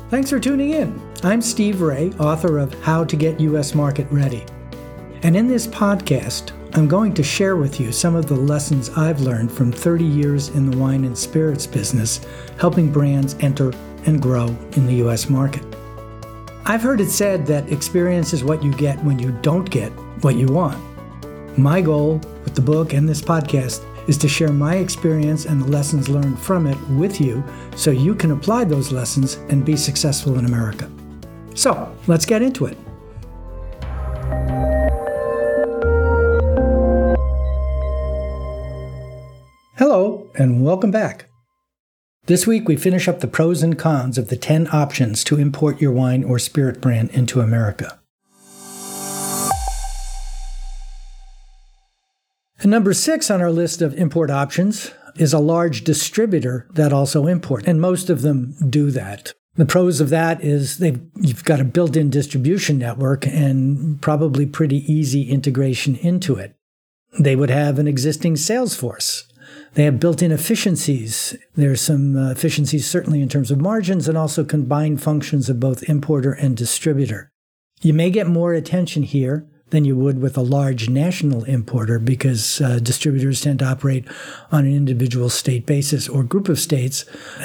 Thanks for tuning in. I'm Steve Ray, author of How to Get U.S. Market Ready. And in this podcast, I'm going to share with you some of the lessons I've learned from 30 years in the wine and spirits business, helping brands enter and grow in the U.S. market. I've heard it said that experience is what you get when you don't get what you want. My goal with the book and this podcast is to share my experience and the lessons learned from it with you so you can apply those lessons and be successful in America. So, let's get into it. Hello, and welcome back. This week we finish up the pros and cons of the 10 options to import your wine or spirit brand into America. And number 6 on our list of import options is a large distributor that also imports, and most of them do that. The pros of that is you've got a built-in distribution network and probably pretty easy integration into it. They would have an existing sales force. They have built-in efficiencies. There's some efficiencies certainly in terms of margins and also combined functions of both importer and distributor. You may get more attention here than you would with a large national importer because distributors tend to operate on an individual state basis or group of states,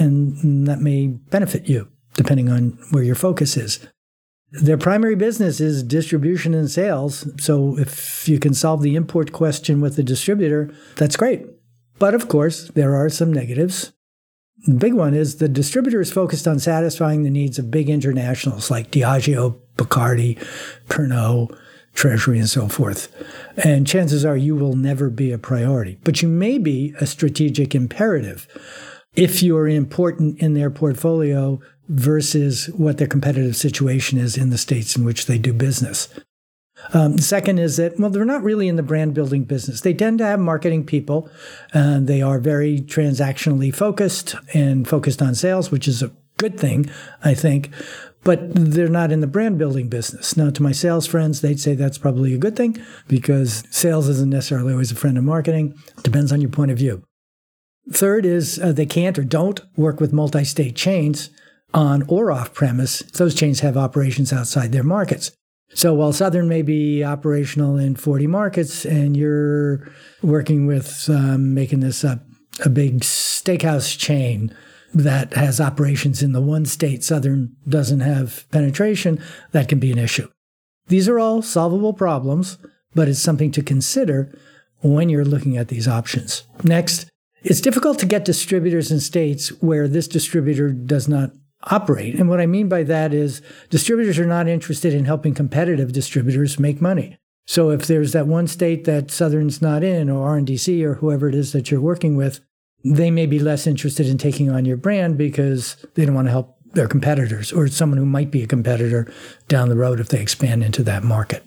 and that may benefit you depending on where your focus is. Their primary business is distribution and sales, so if you can solve the import question with the distributor, that's great. But of course, there are some negatives. The big one is the distributor is focused on satisfying the needs of big internationals like Diageo, Bacardi, Pernod, Treasury, and so forth. And chances are you will never be a priority. But you may be a strategic imperative if you're important in their portfolio versus what their competitive situation is in the states in which they do business. The second is that, they're not really in the brand building business. They tend to have marketing people, and they are very transactionally focused and focused on sales, which is a good thing, I think. But they're not in the brand building business. Now, to my sales friends, they'd say that's probably a good thing because sales isn't necessarily always a friend of marketing. It depends on your point of view. Third is they can't or don't work with multi-state chains on or off-premise. Those chains have operations outside their markets. So while Southern may be operational in 40 markets and you're working with, making this up, a big steakhouse chain that has operations in the one state Southern doesn't have penetration, that can be an issue. These are all solvable problems, but it's something to consider when you're looking at these options. Next, it's difficult to get distributors in states where this distributor does not operate. And what I mean by that is distributors are not interested in helping competitive distributors make money. So if there's that one state that Southern's not in, or RNDC or whoever it is that you're working with, they may be less interested in taking on your brand because they don't want to help their competitors or someone who might be a competitor down the road if they expand into that market.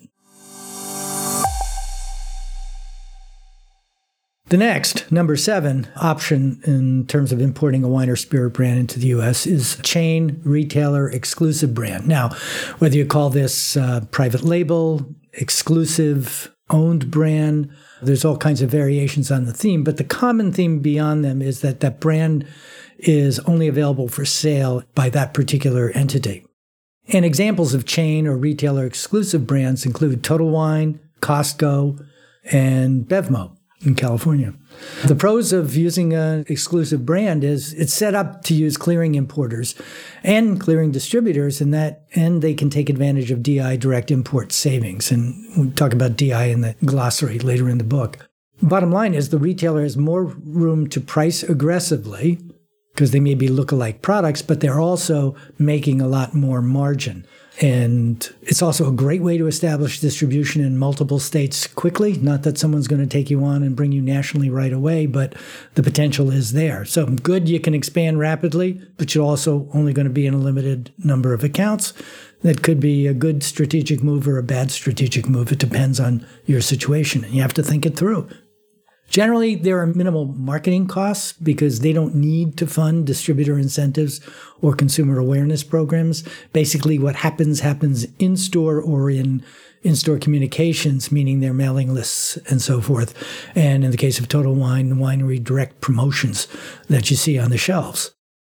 The next, number 7, option in terms of importing a wine or spirit brand into the U.S. is chain, retailer, exclusive brand. Now, whether you call this private label, exclusive, owned brand, there's all kinds of variations on the theme, but the common theme beyond them is that that brand is only available for sale by that particular entity. And examples of chain or retailer exclusive brands include Total Wine, Costco, and Bevmo in California. The pros of using an exclusive brand is it's set up to use clearing importers and clearing distributors, and they can take advantage of DI, direct import savings. And we'll talk about DI in the glossary later in the book. Bottom line is the retailer has more room to price aggressively because they may be lookalike products, but they're also making a lot more margin. And it's also a great way to establish distribution in multiple states quickly. Not that someone's going to take you on and bring you nationally right away, but the potential is there. So good, you can expand rapidly, but you're also only going to be in a limited number of accounts. That could be a good strategic move or a bad strategic move. It depends on your situation, and you have to think it through. Generally, there are minimal marketing costs because they don't need to fund distributor incentives or consumer awareness programs. Basically, what happens in-store or in-store communications, meaning their mailing lists and so forth. And in the case of Total Wine, winery direct promotions that you see on the shelves.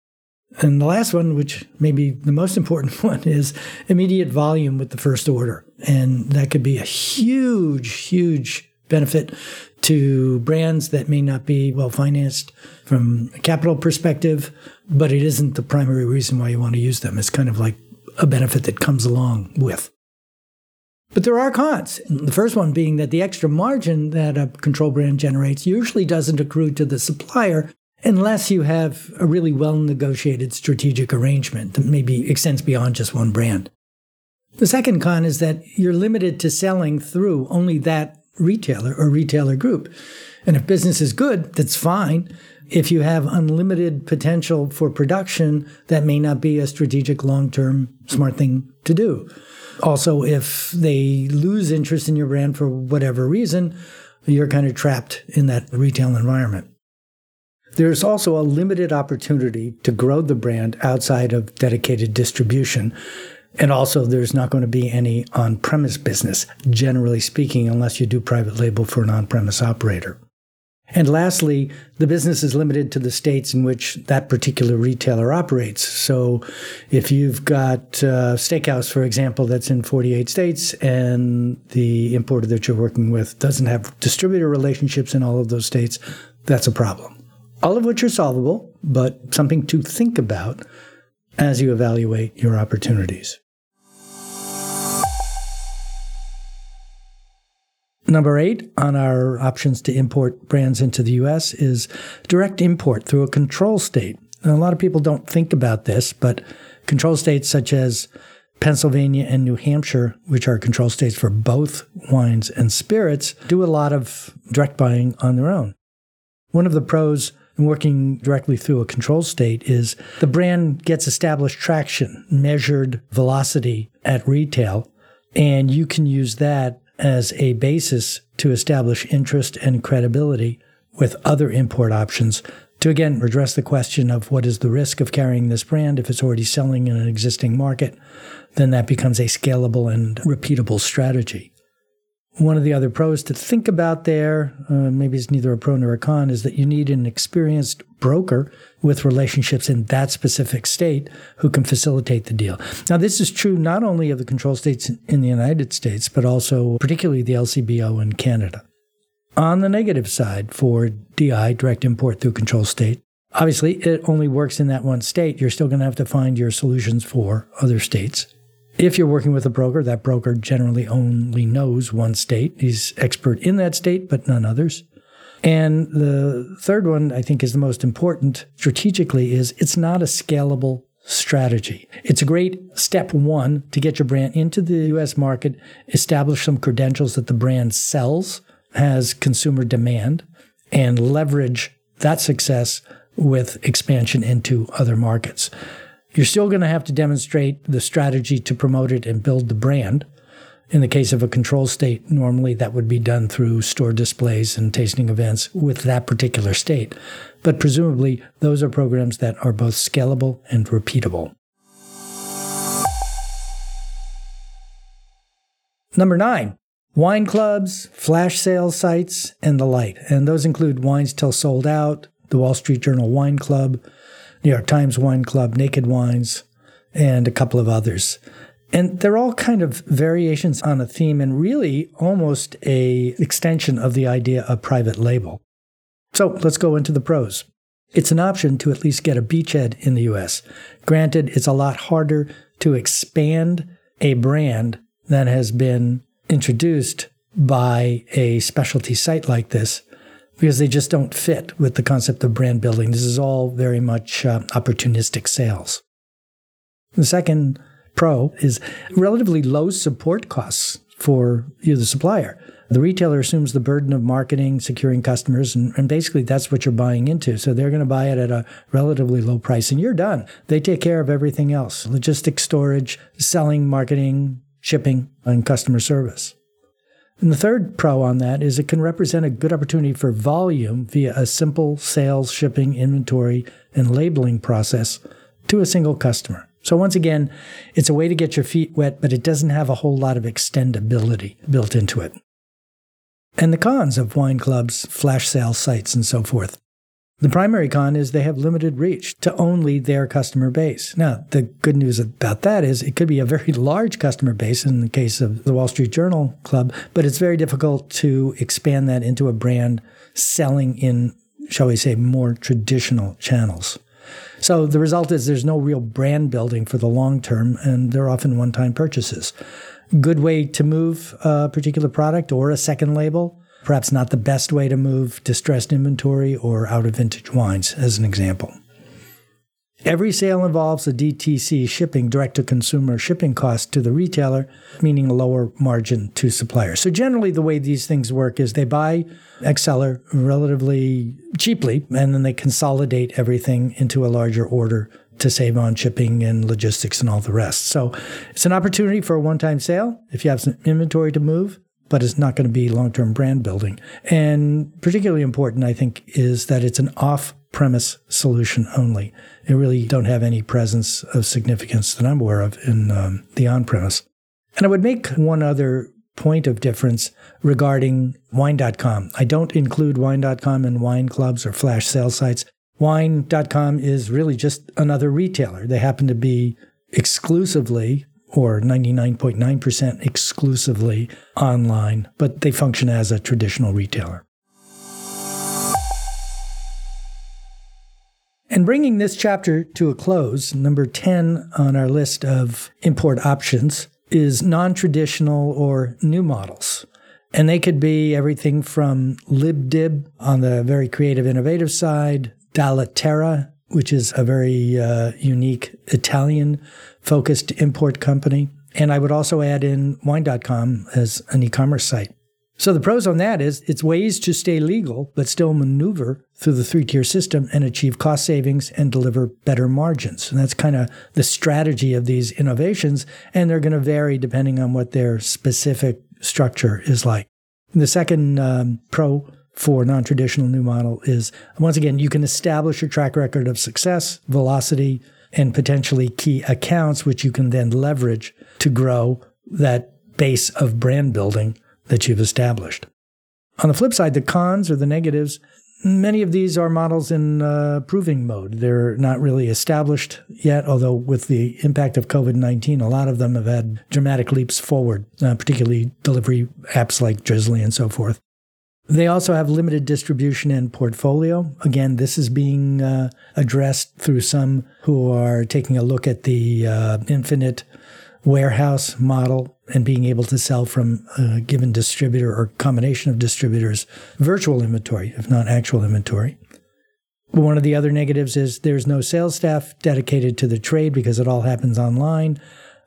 And the last one, which may be the most important one, is immediate volume with the first order. And that could be a huge, huge benefit to brands that may not be well financed from a capital perspective, but it isn't the primary reason why you want to use them. It's kind of like a benefit that comes along with. But there are cons. The first one being that the extra margin that a control brand generates usually doesn't accrue to the supplier unless you have a really well-negotiated strategic arrangement that maybe extends beyond just one brand. The second con is that you're limited to selling through only that retailer or retailer group. And if business is good, that's fine. If you have unlimited potential for production, that may not be a strategic long-term smart thing to do. Also, if they lose interest in your brand for whatever reason, you're kind of trapped in that retail environment. There's also a limited opportunity to grow the brand outside of dedicated distribution. And also, there's not going to be any on-premise business, generally speaking, unless you do private label for an on-premise operator. And lastly, the business is limited to the states in which that particular retailer operates. So if you've got a steakhouse, for example, that's in 48 states and the importer that you're working with doesn't have distributor relationships in all of those states, that's a problem. All of which are solvable, but something to think about as you evaluate your opportunities. Number 8 on our options to import brands into the U.S. is direct import through a control state. And a lot of people don't think about this, but control states such as Pennsylvania and New Hampshire, which are control states for both wines and spirits, do a lot of direct buying on their own. One of the pros in working directly through a control state is the brand gets established traction, measured velocity at retail, and you can use that as a basis to establish interest and credibility with other import options to, again, address the question of what is the risk of carrying this brand. If it's already selling in an existing market, then that becomes a scalable and repeatable strategy. One of the other pros to think about there, maybe it's neither a pro nor a con, is that you need an experienced broker with relationships in that specific state who can facilitate the deal. Now, this is true not only of the control states in the United States, but also particularly the LCBO in Canada. On the negative side for DI, direct import through control state, obviously it only works in that one state. You're still going to have to find your solutions for other states. If you're working with a broker, that broker generally only knows one state. He's expert in that state, but none others. And the third one, I think, is the most important strategically, is it's not a scalable strategy. It's a great step one to get your brand into the U.S. market, establish some credentials that the brand sells, has consumer demand, and leverage that success with expansion into other markets. You're still going to have to demonstrate the strategy to promote it and build the brand. In the case of a control state, normally that would be done through store displays and tasting events with that particular state. But presumably, those are programs that are both scalable and repeatable. Number 9, wine clubs, flash sale sites, and the like. And those include Wines Till Sold Out, the Wall Street Journal Wine Club, New York Times Wine Club, Naked Wines, and a couple of others. And they're all kind of variations on a theme and really almost an extension of the idea of private label. So let's go into the pros. It's an option to at least get a beachhead in the U.S. Granted, it's a lot harder to expand a brand that has been introduced by a specialty site like this, because they just don't fit with the concept of brand building. This is all very much opportunistic sales. The second pro is relatively low support costs for you, the supplier. The retailer assumes the burden of marketing, securing customers, and basically that's what you're buying into. So they're going to buy it at a relatively low price, and you're done. They take care of everything else: logistics, storage, selling, marketing, shipping, and customer service. And the third pro on that is it can represent a good opportunity for volume via a simple sales, shipping, inventory, and labeling process to a single customer. So once again, it's a way to get your feet wet, but it doesn't have a whole lot of extendability built into it. And the cons of wine clubs, flash sale sites, and so forth. The primary con is they have limited reach to only their customer base. Now, the good news about that is it could be a very large customer base in the case of the Wall Street Journal Club, but it's very difficult to expand that into a brand selling in, shall we say, more traditional channels. So the result is there's no real brand building for the long term, and they're often one-time purchases. Good way to move a particular product or a second label. Perhaps not the best way to move distressed inventory or out-of-vintage wines, as an example. Every sale involves a DTC shipping, direct-to-consumer shipping cost to the retailer, meaning a lower margin to suppliers. So generally, the way these things work is they buy ex-seller relatively cheaply, and then they consolidate everything into a larger order to save on shipping and logistics and all the rest. So it's an opportunity for a one-time sale if you have some inventory to move, but it's not going to be long-term brand building. And particularly important, I think, is that it's an off-premise solution only. They really don't have any presence of significance that I'm aware of in the on-premise. And I would make one other point of difference regarding Wine.com. I don't include Wine.com in wine clubs or flash sale sites. Wine.com is really just another retailer. They happen to be exclusively or 99.9% exclusively online, but they function as a traditional retailer. And bringing this chapter to a close, number 10 on our list of import options is non-traditional or new models. And they could be everything from LibDib on the very creative, innovative side, Dalla Terra, which is a very unique Italian-focused import company. And I would also add in Wine.com as an e-commerce site. So the pros on that is it's ways to stay legal, but still maneuver through the three-tier system and achieve cost savings and deliver better margins. And that's kind of the strategy of these innovations, and they're going to vary depending on what their specific structure is like. The second pro for non-traditional new model is, once again, you can establish a track record of success, velocity, and potentially key accounts, which you can then leverage to grow that base of brand building that you've established. On the flip side, the cons or the negatives, many of these are models in proving mode. They're not really established yet, although with the impact of COVID-19, a lot of them have had dramatic leaps forward, particularly delivery apps like Drizzly and so forth. They also have limited distribution and portfolio. Again, this is being addressed through some who are taking a look at the infinite warehouse model and being able to sell from a given distributor or combination of distributors virtual inventory, if not actual inventory. One of the other negatives is there's no sales staff dedicated to the trade because it all happens online.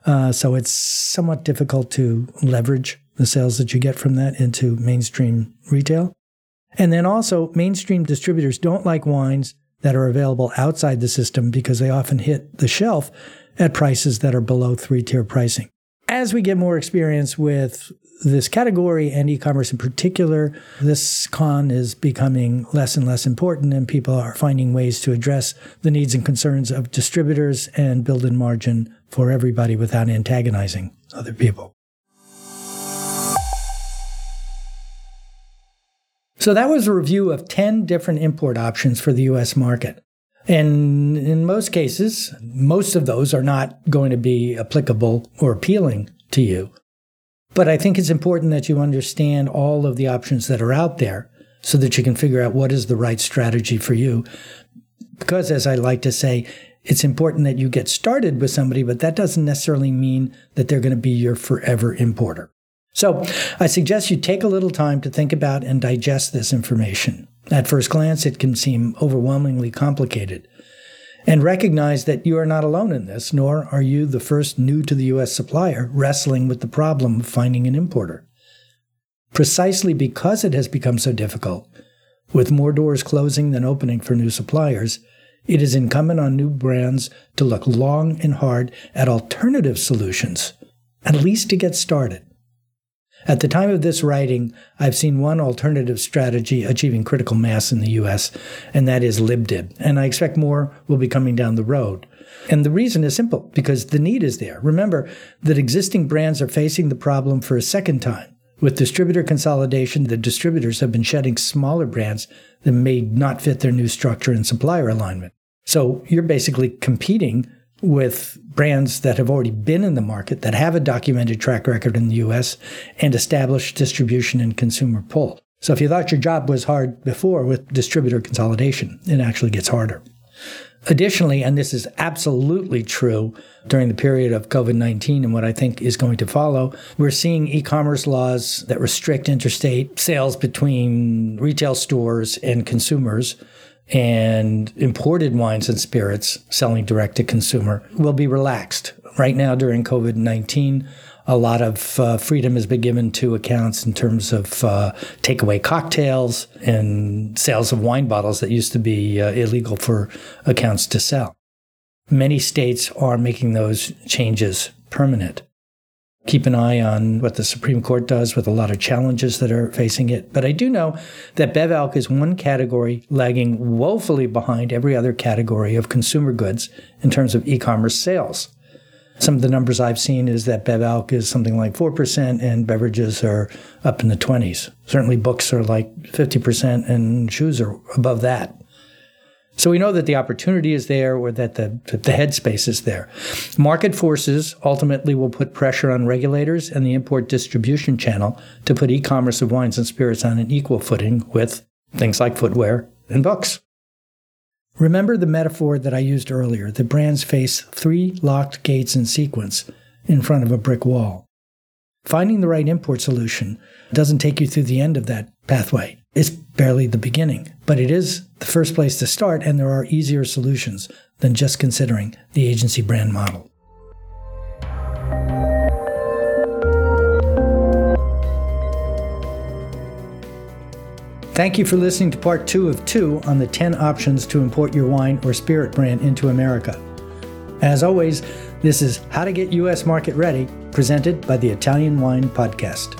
So it's somewhat difficult to leverage the sales that you get from that into mainstream retail. And then also, mainstream distributors don't like wines that are available outside the system because they often hit the shelf at prices that are below three-tier pricing. As we get more experience with this category and e-commerce in particular, this con is becoming less and less important, and people are finding ways to address the needs and concerns of distributors and build in margin for everybody without antagonizing other people. So that was a review of 10 different import options for the U.S. market. And in most cases, most of those are not going to be applicable or appealing to you. But I think it's important that you understand all of the options that are out there so that you can figure out what is the right strategy for you. Because, as I like to say, it's important that you get started with somebody, but that doesn't necessarily mean that they're going to be your forever importer. So I suggest you take a little time to think about and digest this information. At first glance, it can seem overwhelmingly complicated. And recognize that you are not alone in this, nor are you the first new to the U.S. supplier wrestling with the problem of finding an importer. Precisely because it has become so difficult, with more doors closing than opening for new suppliers, it is incumbent on new brands to look long and hard at alternative solutions, at least to get started. At the time of this writing, I've seen one alternative strategy achieving critical mass in the U.S., and that is LibDib. And I expect more will be coming down the road. And the reason is simple, because the need is there. Remember that existing brands are facing the problem for a second time, With distributor consolidation, the distributors have been shedding smaller brands that may not fit their new structure and supplier alignment. So you're basically competing with brands that have already been in the market, that have a documented track record in the U.S. and established distribution and consumer pull. So if you thought your job was hard before with distributor consolidation, it actually gets harder. Additionally, and this is absolutely true during the period of COVID-19 and what I think is going to follow, we're seeing e-commerce laws that restrict interstate sales between retail stores and consumers, and imported wines and spirits selling direct to consumer will be relaxed. Right now during COVID-19, a lot of freedom has been given to accounts in terms of takeaway cocktails and sales of wine bottles that used to be illegal for accounts to sell. Many states are making those changes permanent. Keep an eye on what the Supreme Court does with a lot of challenges that are facing it. But I do know that Bev-Alc is one category lagging woefully behind every other category of consumer goods in terms of e-commerce sales. Some of the numbers I've seen is that Bev-Alc is something like 4% and beverages are up in the 20s. Certainly books are like 50% and shoes are above that. So we know that the opportunity is there, or that the headspace is there. Market forces ultimately will put pressure on regulators and the import distribution channel to put e-commerce of wines and spirits on an equal footing with things like footwear and books. Remember the metaphor that I used earlier, that brands face 3 locked gates in sequence in front of a brick wall. Finding the right import solution doesn't take you through the end of that pathway. It's barely the beginning, but it is the first place to start, and there are easier solutions than just considering the agency brand model. Thank you for listening to part 2 of 2 on the 10 options to import your wine or spirit brand into America. As always, this is How to Get U.S. Market Ready, presented by the Italian Wine Podcast.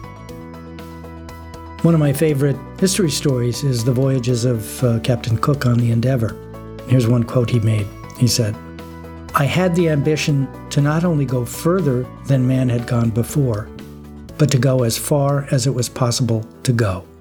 One of my favorite history stories is the voyages of Captain Cook on the Endeavour. Here's one quote he made. He said, "I had the ambition to not only go further than man had gone before, but to go as far as it was possible to go."